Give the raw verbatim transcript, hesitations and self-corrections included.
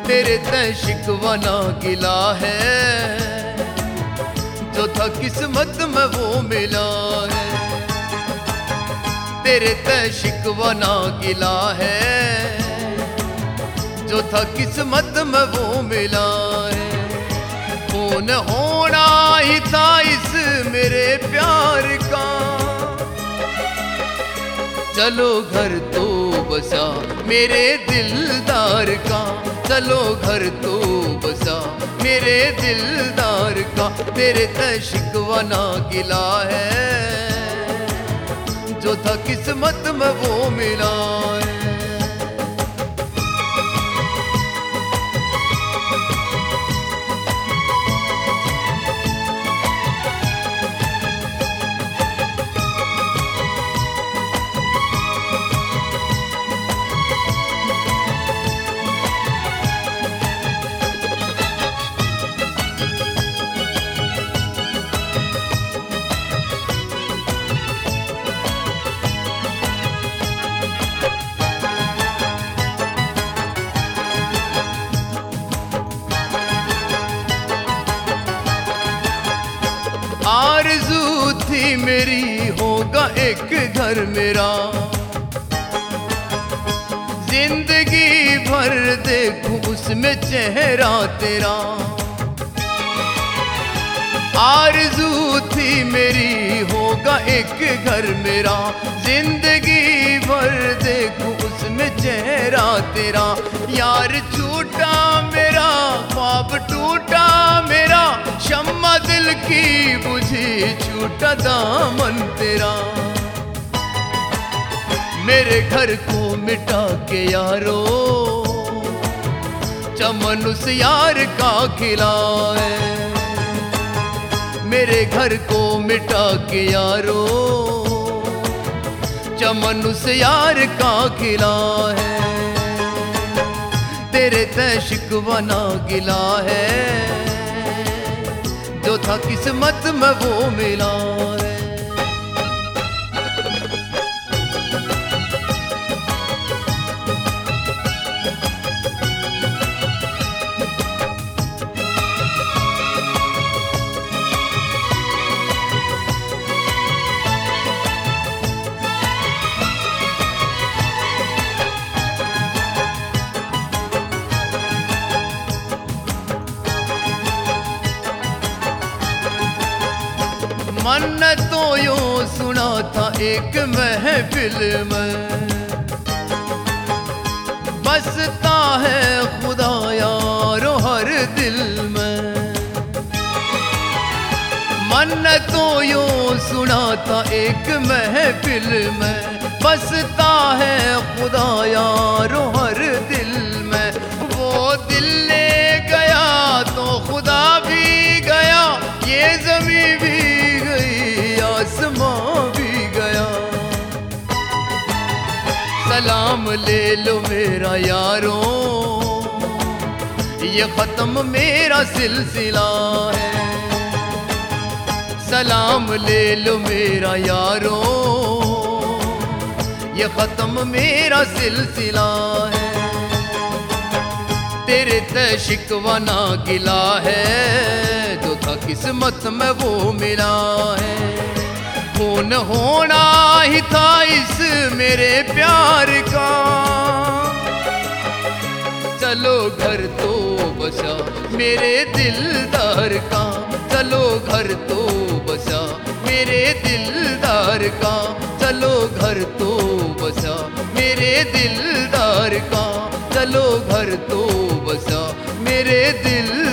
तेरे तय शिकवा ना गिला है, जो था किस्मत में वो मिला है। तेरे तय शिकवा ना गिला है, जो था किस्मत में वो मिला है। कौन होना ही था इस मेरे प्यार का, चलो घर तो बसा मेरे दिलदार का, चलो घर तो बसा मेरे दिलदार का। तेरे तय शिकवा ना गिला है, जो था किस्मत में वो मिला है। आरज़ू थी मेरी होगा एक घर मेरा, जिंदगी भर देखूं उसमें चेहरा तेरा। आरज़ू थी मेरी होगा एक घर मेरा, जिंदगी भर देखूं उसमें चेहरा तेरा। यार छूटा मेरा ख्वाब टूटा मेरा, शम्मा दिल की बुझी छूटा दामन तेरा। मेरे घर को मिटा के यारो, चमन उस यार का खिला है। मेरे घर को मिटा के यारो, चमन उस यार का खिला है। तेरे तय शिकवा ना गिला है, जो था किस्मत में वो मिला है। मन तो यूं सुना था एक महफिल में, बसता है खुदा यारो हर दिल में। मन तो यूं सुना था एक महफिल में, बसता है खुदा यारो हर दिल में। वो दिल ले गया तो खुदा भी गया, ये ज़मीं भी आसमां भी गया। सलाम ले लो मेरा यारो, ये खत्म मेरा सिलसिला है। सलाम ले लो मेरा यारो, ये खत्म मेरा सिलसिला है। तेरे तय शिकवा ना गिला है, जो था किस्मत में वो मिला है। कौन होना ही था इस मेरे प्यार का, चलो घर तो बसा मेरे दिलदार का। चलो घर तो बसा मेरे दिलदार का, चलो घर तो बसा मेरे दिलदार का, चलो घर तो बसा मेरे दिल